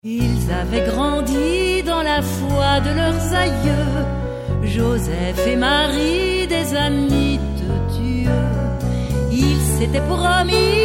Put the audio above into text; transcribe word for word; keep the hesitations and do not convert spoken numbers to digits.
Ils avaient grandi dans la foi de leurs aïeux, Joseph et Marie, des amis de Dieu. Ils s'étaient promis